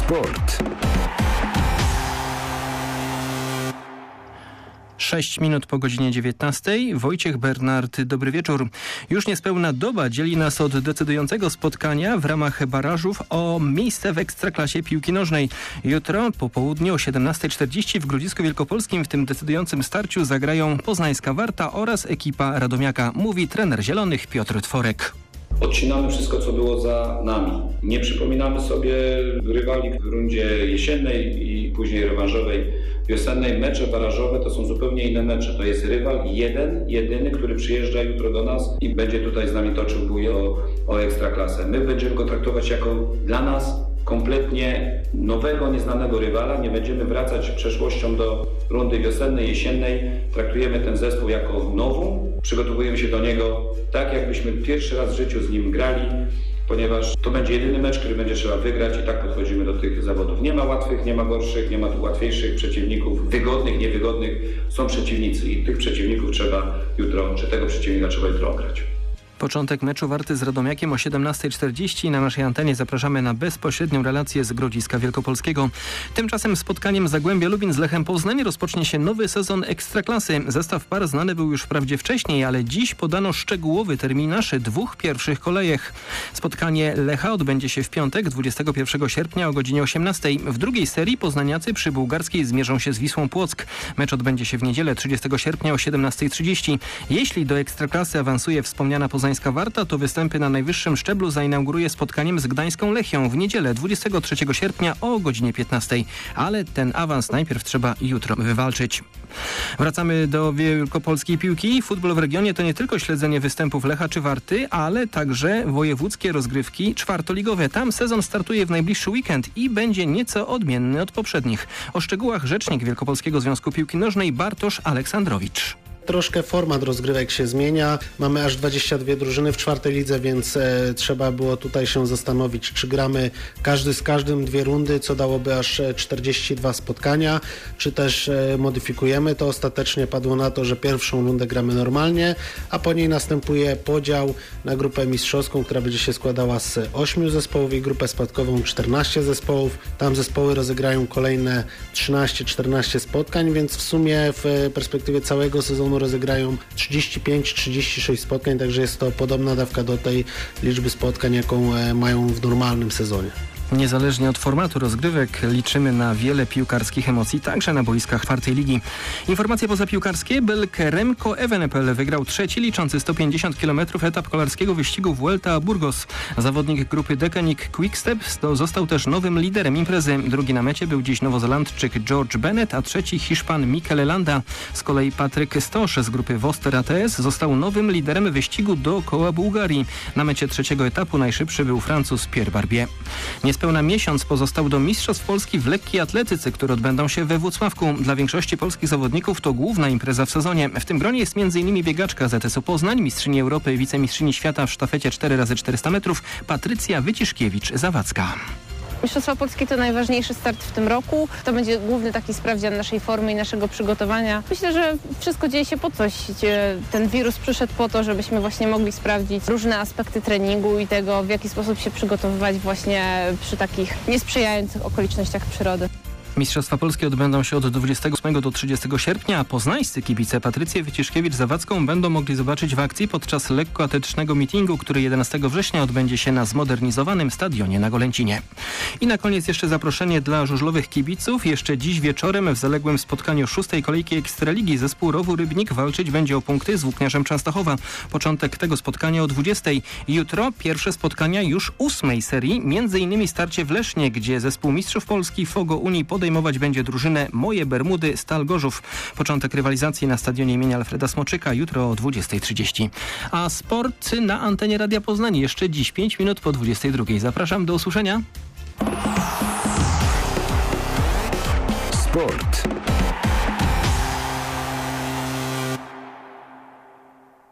Sport. 6 minut po godzinie 19. Wojciech Bernard, dobry wieczór. Już niespełna doba dzieli nas od decydującego spotkania w ramach barażów o miejsce w Ekstraklasie piłki nożnej. Jutro po południu o 17:40 w Grodzisku Wielkopolskim w tym decydującym starciu zagrają poznańska Warta oraz ekipa Radomiaka, mówi trener Zielonych Piotr Tworek. Odcinamy wszystko, co było za nami. Nie przypominamy sobie rywali w rundzie jesiennej i później rewanżowej wiosennej. Mecze barażowe to są zupełnie inne mecze. To jest rywal jedyny, który przyjeżdża jutro do nas i będzie tutaj z nami toczył bój o Ekstraklasę. My będziemy go traktować jako dla nas kompletnie nowego, nieznanego rywala. Nie będziemy wracać przeszłością do rundy wiosennej, jesiennej. Traktujemy ten zespół jako nową. Przygotowujemy się do niego tak, jakbyśmy pierwszy raz w życiu z nim grali, ponieważ to będzie jedyny mecz, który będzie trzeba wygrać i tak podchodzimy do tych zawodów. Nie ma łatwych, nie ma gorszych, nie ma tu łatwiejszych przeciwników, wygodnych, niewygodnych. Są przeciwnicy i tych przeciwników trzeba jutro, czy tego przeciwnika trzeba jutro ograć. Początek meczu Warty z Radomiakiem o 17:40. Na naszej antenie zapraszamy na bezpośrednią relację z Grodziska Wielkopolskiego. Tymczasem spotkaniem Zagłębia Lubin z Lechem Poznań rozpocznie się nowy sezon Ekstraklasy. Zestaw par znany był już wprawdzie wcześniej, ale dziś podano szczegółowy terminarz dwóch pierwszych kolejek. Spotkanie Lecha odbędzie się w piątek, 21 sierpnia o godzinie 18:00. W drugiej serii poznaniacy przy Bułgarskiej zmierzą się z Wisłą Płock. Mecz odbędzie się w niedzielę 30 sierpnia o 17:30. Jeśli do Ekstraklasy awansuje wspomniana poznańska Warta, to występy na najwyższym szczeblu zainauguruje spotkaniem z gdańską Lechią w niedzielę 23 sierpnia o godzinie 15:00. Ale ten awans najpierw trzeba jutro wywalczyć. Wracamy do wielkopolskiej piłki. Futbol w regionie to nie tylko śledzenie występów Lecha czy Warty, ale także wojewódzkie rozgrywki czwartoligowe. Tam sezon startuje w najbliższy weekend i będzie nieco odmienny od poprzednich. O szczegółach rzecznik Wielkopolskiego Związku Piłki Nożnej Bartosz Aleksandrowicz. Troszkę format rozgrywek się zmienia. Mamy aż 22 drużyny w czwartej lidze, więc trzeba było tutaj się zastanowić, czy gramy każdy z każdym 2 rundy, co dałoby aż 42 spotkania, czy też modyfikujemy to. Ostatecznie padło na to, że pierwszą rundę gramy normalnie, a po niej następuje podział na grupę mistrzowską, która będzie się składała z 8 zespołów i grupę spadkową 14 zespołów. Tam zespoły rozegrają kolejne 13-14 spotkań, więc w sumie w perspektywie całego sezonu rozegrają 35-36 spotkań, także jest to podobna dawka do tej liczby spotkań, jaką mają w normalnym sezonie. Niezależnie od formatu rozgrywek liczymy na wiele piłkarskich emocji, także na boiskach czwartej ligi. Informacje pozapiłkarskie. Belk Remco Evenepoel wygrał trzeci, liczący 150 km etap kolarskiego wyścigu Vuelta a Burgos. Zawodnik grupy Deceuninck Quickstep został też nowym liderem imprezy. Drugi na mecie był dziś Nowozelandczyk George Bennett, a trzeci Hiszpan Mikel Landa. Z kolei Patryk Stosz z grupy Woster ATS został nowym liderem wyścigu dookoła Bułgarii. Na mecie trzeciego etapu najszybszy był Francuz Pierre Barbier. Niespełna miesiąc pozostał do Mistrzostw Polski w lekkiej atletyce, które odbędą się we Włocławku. Dla większości polskich zawodników to główna impreza w sezonie. W tym gronie jest m.in. biegaczka ZS-u Poznań, mistrzyni Europy, wicemistrzyni świata w sztafecie 4x400 metrów Patrycja Wyciszkiewicz-Zawadzka. Mistrzostwa Polskie to najważniejszy start w tym roku. To będzie główny taki sprawdzian naszej formy i naszego przygotowania. Myślę, że wszystko dzieje się po coś. Ten wirus przyszedł po to, żebyśmy właśnie mogli sprawdzić różne aspekty treningu i tego, w jaki sposób się przygotowywać właśnie przy takich niesprzyjających okolicznościach przyrody. Mistrzostwa Polskie odbędą się od 28 do 30 sierpnia, a poznańscy kibice Patrycję Wyciszkiewicz-Zawadzką będą mogli zobaczyć w akcji podczas lekkoatletycznego meetingu, który 11 września odbędzie się na zmodernizowanym stadionie na Golęcinie. I na koniec jeszcze zaproszenie dla żużlowych kibiców. Jeszcze dziś wieczorem w zaległym spotkaniu 6. kolejki Ekstraligi zespół Rowu Rybnik walczyć będzie o punkty z Włókniarzem Częstochowa. Początek tego spotkania o 20. Jutro pierwsze spotkania już 8. serii, m.in. starcie w Lesznie, gdzie zespół mistrzów Polski Fogo Unii podejmować będzie drużynę Moje Bermudy Stal Gorzów. Początek rywalizacji na stadionie imienia Alfreda Smoczyka jutro o 20:30. A sport na antenie Radia Poznań jeszcze dziś 5 minut po 22. Zapraszam do usłyszenia. Sport.